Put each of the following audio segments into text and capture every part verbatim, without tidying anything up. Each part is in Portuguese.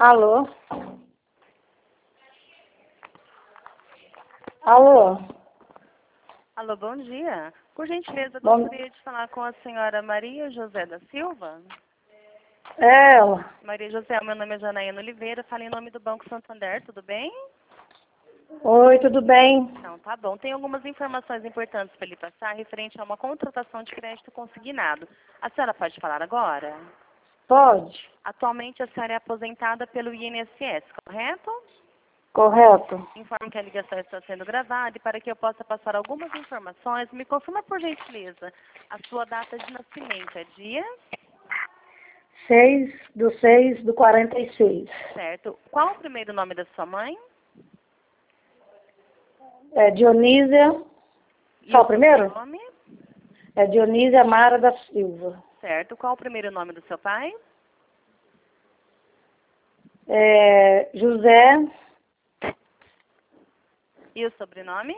Alô? Alô? Alô, bom dia. Por gentileza, Bom... gostaria de falar com a senhora Maria José da Silva. É ela. Maria José, meu nome é Janaína Oliveira, falo em nome do Banco Santander, tudo bem? Oi, tudo bem? Então, tá bom. Tem algumas informações importantes para lhe passar referente a uma contratação de crédito consignado. A senhora pode falar agora? Pode? Atualmente a senhora é aposentada pelo I N S S, correto? Correto. Informo que a ligação está sendo gravada e para que eu possa passar algumas informações, me confirma por gentileza a sua data de nascimento. É dia? seis do seis do quarenta e seis. Certo. Qual o primeiro nome da sua mãe? É Dionísia. E Só o o primeiro? nome? É Dionísia Mara da Silva. Certo. Qual o primeiro nome do seu pai? É José. E o sobrenome?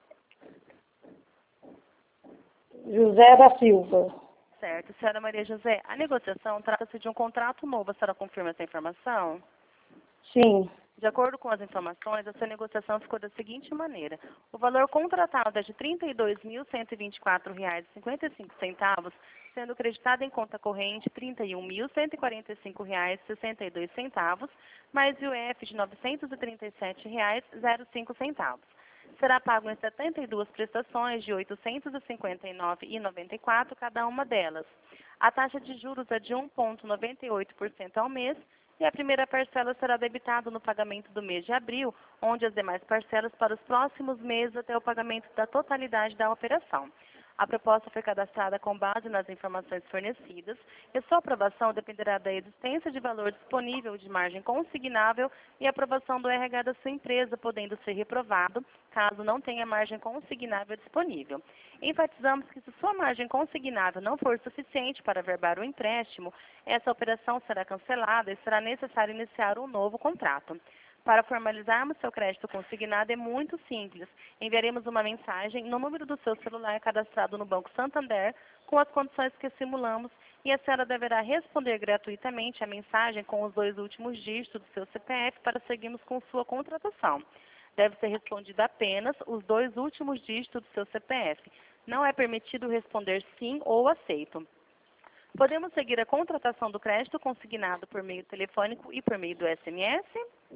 José da Silva. Certo. Senhora Maria José, a negociação trata-se de um contrato novo. A senhora confirma essa informação? Sim. De acordo com as informações, essa negociação ficou da seguinte maneira. O valor contratado é de trinta e dois mil cento e vinte e quatro reais e cinquenta e cinco centavos, sendo creditado em conta corrente trinta e um mil cento e quarenta e cinco reais e sessenta e dois centavos, mais I O F de novecentos e trinta e sete reais e zero cinco centavos. Será pago em setenta e duas prestações de oitocentos e cinquenta e nove reais e noventa e quatro centavos cada uma delas. A taxa de juros é de um vírgula noventa e oito por cento ao mês e a primeira parcela será debitada no pagamento do mês de abril, onde as demais parcelas para os próximos meses até o pagamento da totalidade da operação. A proposta foi cadastrada com base nas informações fornecidas e sua aprovação dependerá da existência de valor disponível de margem consignável e aprovação do R H da sua empresa, podendo ser reprovado caso não tenha margem consignável disponível. Enfatizamos que se sua margem consignável não for suficiente para verbar o empréstimo, essa operação será cancelada e será necessário iniciar um novo contrato. Para formalizarmos seu crédito consignado é muito simples. Enviaremos uma mensagem no número do seu celular cadastrado no Banco Santander com as condições que simulamos e a senhora deverá responder gratuitamente a mensagem com os dois últimos dígitos do seu C P F para seguirmos com sua contratação. Deve ser respondido apenas os dois últimos dígitos do seu C P F. Não é permitido responder sim ou aceito. Podemos seguir a contratação do crédito consignado por meio telefônico e por meio do S M S?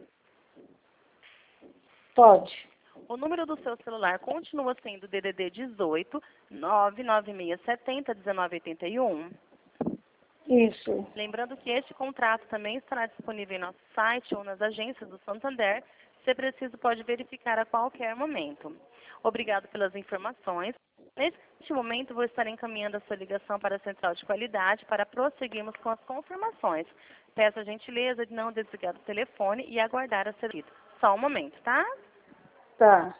Pode. O número do seu celular continua sendo D D D dezoito, nove nove seis sete zero, um nove oito um. Isso. Lembrando que este contrato também estará disponível em nosso site ou nas agências do Santander. Se preciso, pode verificar a qualquer momento. Obrigado pelas informações. Neste momento, vou estar encaminhando a sua ligação para a Central de Qualidade para prosseguirmos com as confirmações. Peço a gentileza de não desligar o telefone e aguardar a ser lido. Só um momento, tá? Tá.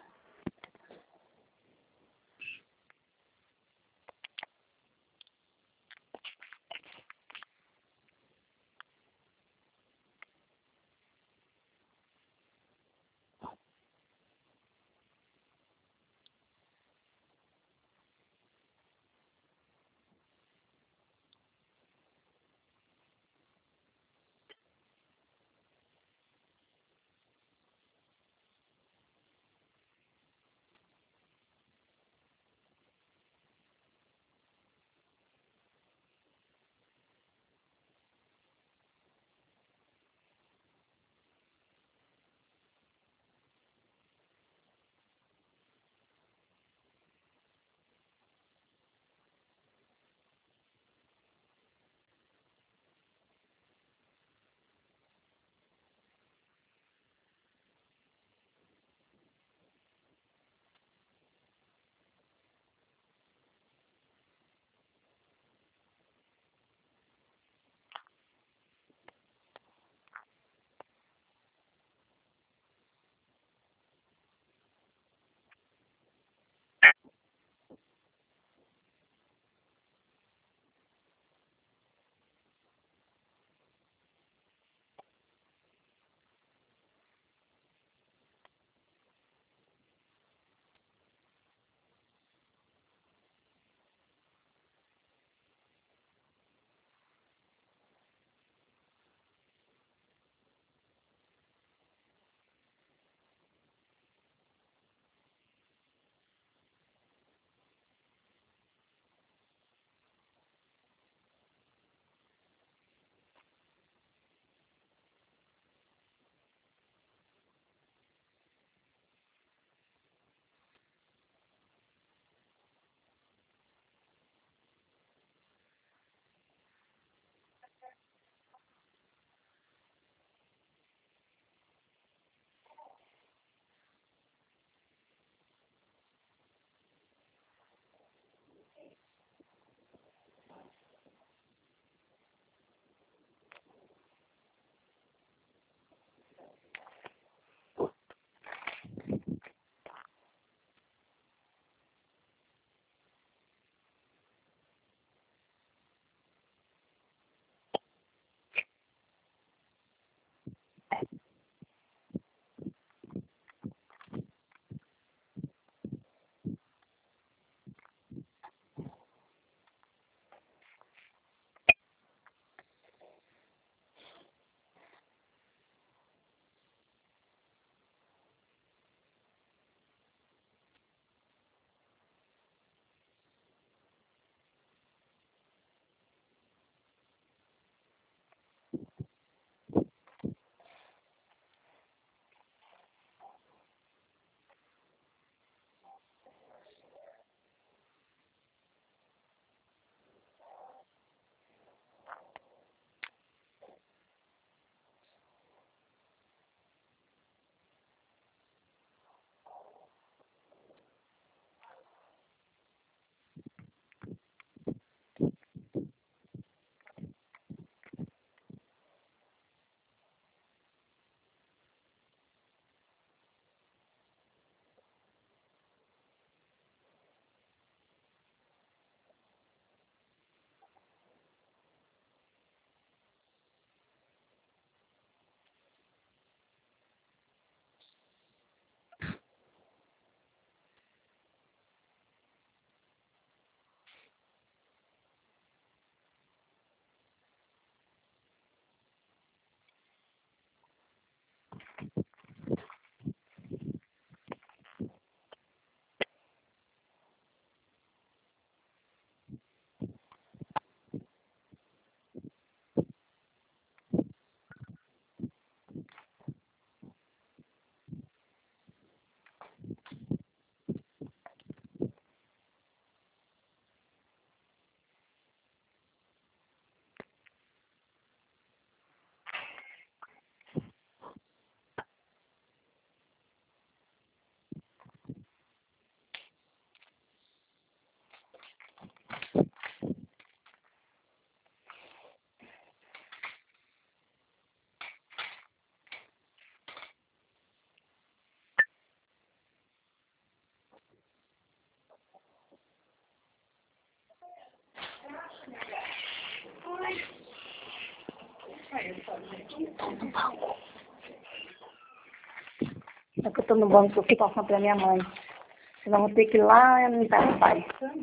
É que eu tô no banco aqui passando pra minha mãe. Senão vou ter que ir lá no meu pai.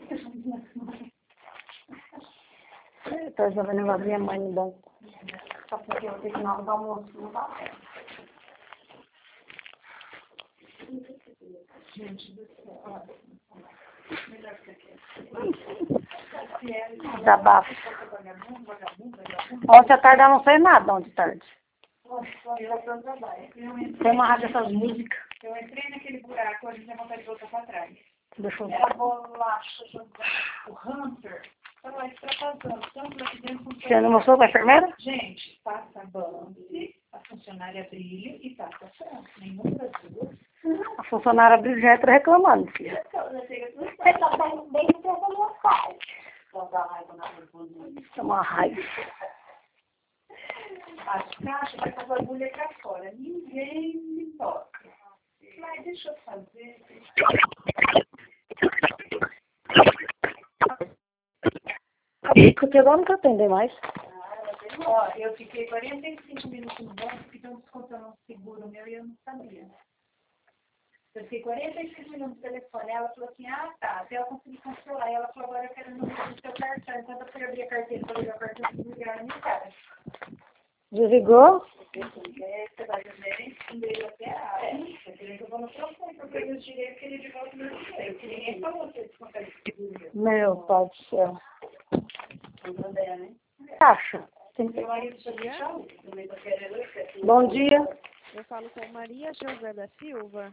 Eu tô resolvendo o negócio da minha mãe no banco. Só porque eu vou ter que ir na hora do almoço. Não dá certo. Desabafo. Ontem à tarde eu não sei nada ontem à tarde. Tem uma rádio essas músicas. Eu entrei naquele buraco, a gente tem vontade de voltar pra trás. Deixa eu ver. Era bolacha, o hamper. Estava extravasando, tanto aqui dentro como Você não mostrou pra enfermeira? Gente, passa a Bambi, a funcionária brilha e passa a França. Nenhuma das duas. A funcionária abriu já entra reclamando, filha. Você tá saindo bem do da minha casa. É uma raiva. As caixas vai com a bagulha pra fora. Ninguém me toca. Mas deixa eu fazer. Porque agora não quer atender mais. Ó, eu fiquei quarenta e cinco minutos no banco porque estão descontando um seguro meu e eu não sabia. Eu fiquei quarenta e cinco minutos no telefone. Ela falou assim, ah, tá, até eu conseguir cancelar. E ela falou, agora eu quero o número do seu cartão. Enquanto eu fui abrir a carteira para ligar o cartão, eu desligaram a minha cara. Desligou? Você vai ver, e-mail até a área. Eu queria que eu vou no profundo, porque eu tirei aquele de volta meu dinheiro. Que ninguém falou que eles conseguem seguro. Meu pai do céu. André, né? Acha? Tem que... Meu marido já deixou, no meio da querendo. Bom dia. Eu falo com Maria José da Silva.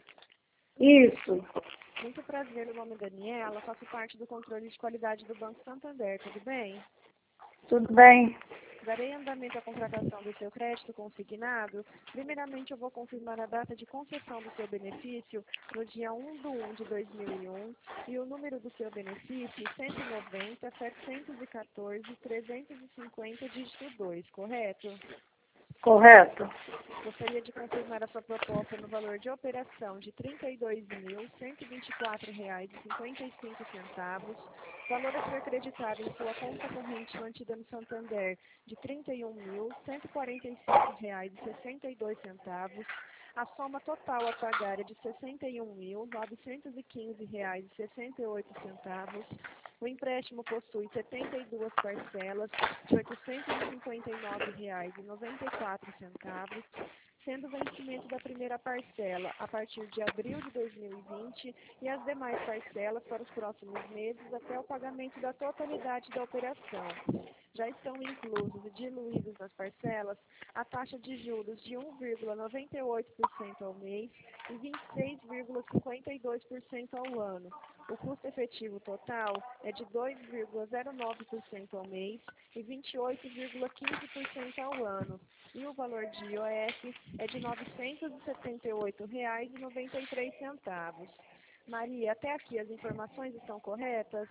Isso. Muito prazer, meu nome é Daniela, faço parte do controle de qualidade do Banco Santander, tudo bem? Tudo bem. Darei andamento à contratação do seu crédito consignado. Primeiramente, eu vou confirmar a data de concessão do seu benefício no dia um de um de dois mil e um e o número do seu benefício cento e noventa, setecentos e quatorze, trezentos e cinquenta, dígito dois, correto? Correto. Gostaria de confirmar a sua proposta no valor de operação de trinta e dois mil, cento e vinte e quatro reais e cinquenta e cinco centavos, valor a ser acreditado em sua conta corrente mantida no Santander de trinta e um mil, cento e quarenta e cinco reais e sessenta e dois centavos, a soma total a pagar é de sessenta e um mil, novecentos e quinze reais e sessenta e oito centavos. O empréstimo possui setenta e duas parcelas de oitocentos e cinquenta e nove reais e noventa e quatro centavos, sendo o vencimento da primeira parcela a partir de abril de dois mil e vinte e as demais parcelas para os próximos meses até o pagamento da totalidade da operação. Já estão inclusos e diluídos nas parcelas a taxa de juros de um vírgula noventa e oito por cento ao mês e vinte e seis vírgula cinquenta e dois por cento ao ano. O custo efetivo total é de dois vírgula zero nove por cento ao mês e vinte e oito vírgula quinze por cento ao ano. E o valor de I O F é de novecentos e setenta e oito reais e noventa e três centavos. Maria, até aqui as informações estão corretas?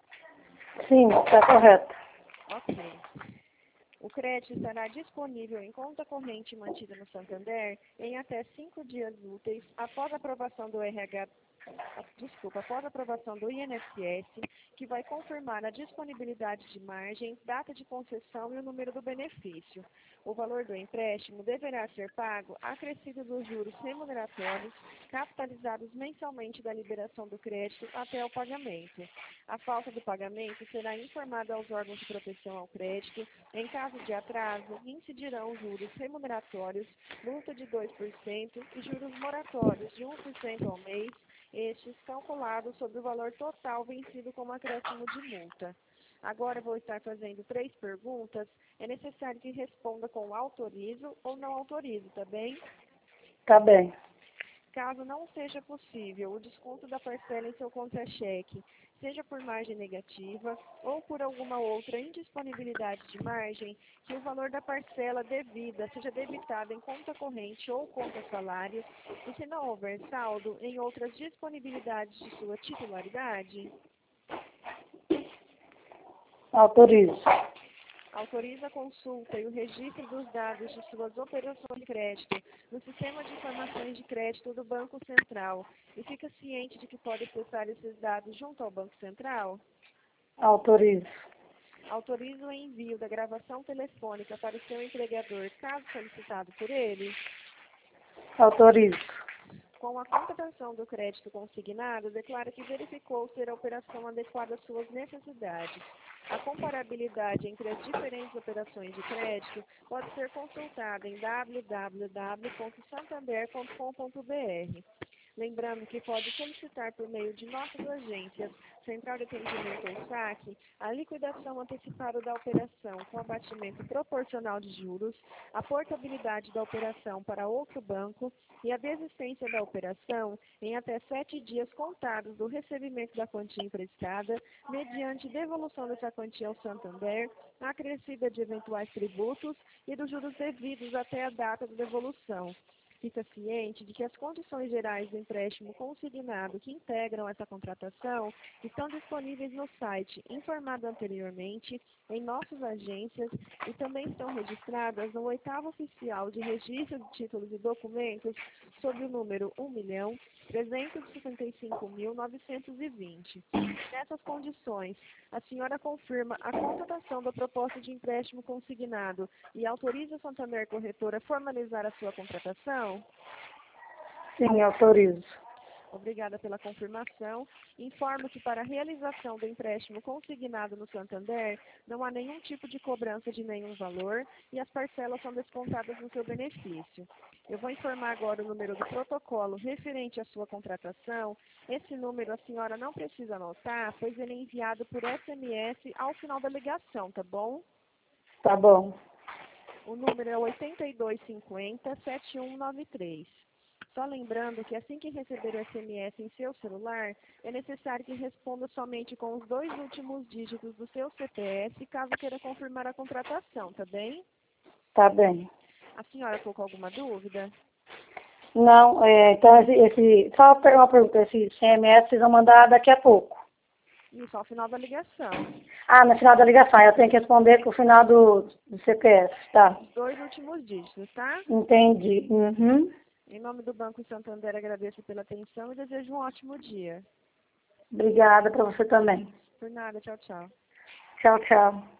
Sim, está correto. Ok. O crédito estará disponível em conta corrente mantida no Santander em até cinco dias úteis após a aprovação do R H, desculpa, após a aprovação do I N S S, que vai confirmar a disponibilidade de margem, data de concessão e o número do benefício. O valor do empréstimo deverá ser pago acrescido dos juros remuneratórios capitalizados mensalmente da liberação do crédito até o pagamento. A falta do pagamento será informada aos órgãos de proteção ao crédito. Em caso de atraso, incidirão juros remuneratórios, multa de dois por cento e juros moratórios de um por cento ao mês, estes calculados sobre o valor total vencido como acréscimo de multa. Agora vou estar fazendo três perguntas. É necessário que responda com autorizo ou não autorizo, tá bem? Tá bem. Caso não seja possível o desconto da parcela em seu contra-cheque, seja por margem negativa ou por alguma outra indisponibilidade de margem, que o valor da parcela devida seja debitado em conta corrente ou conta salário, e se não houver saldo, em outras disponibilidades de sua titularidade. Autorizo. Autoriza a consulta e o registro dos dados de suas operações de crédito no Sistema de Informações de Crédito do Banco Central e fica ciente de que pode acessar esses dados junto ao Banco Central? Autorizo. Autoriza o envio da gravação telefônica para o seu empregador, caso solicitado por ele? Autorizo. Com a contratação do crédito consignado, declara que verificou ser a operação adequada às suas necessidades. A comparabilidade entre as diferentes operações de crédito pode ser consultada em w w w ponto santander ponto com ponto b r. Lembrando que pode solicitar por meio de nossas agências, Central de Atendimento ou saque, a liquidação antecipada da operação com abatimento proporcional de juros, a portabilidade da operação para outro banco e a desistência da operação em até sete dias contados do recebimento da quantia emprestada, mediante devolução dessa quantia ao Santander, acrescida de eventuais tributos e dos juros devidos até a data da devolução. Fica ciente de que as condições gerais do empréstimo consignado que integram essa contratação estão disponíveis no site informado anteriormente, em nossas agências e também estão registradas no oitavo oficial de registro de títulos e documentos sob o número um milhão trezentos e sessenta e cinco mil novecentos e vinte. Nessas condições, a senhora confirma a contratação da proposta de empréstimo consignado e autoriza a Santander Corretora a formalizar a sua contratação? Sim, autorizo. Obrigada pela confirmação. Informo que para a realização do empréstimo consignado no Santander, não há nenhum tipo de cobrança de nenhum valor e as parcelas são descontadas no seu benefício. Eu vou informar agora o número do protocolo referente à sua contratação. Esse número a senhora não precisa anotar, pois ele é enviado por S M S ao final da ligação, tá bom? Tá bom. O número é oito dois cinco zero, sete um nove três. Só lembrando que assim que receber o S M S em seu celular, é necessário que responda somente com os dois últimos dígitos do seu C P F, caso queira confirmar a contratação, tá bem? Tá bem. A senhora ficou com alguma dúvida? Não, é, então esse, esse, só uma pergunta, esse C M S vocês vão mandar daqui a pouco. Isso, ao final da ligação. Ah, no final da ligação, eu tenho que responder com o final do, do C P F, tá? Os dois últimos dígitos, tá? Entendi. Uhum. Em nome do Banco Santander, agradeço pela atenção e desejo um ótimo dia. Obrigada para você também. Por nada, tchau, tchau. Tchau, tchau.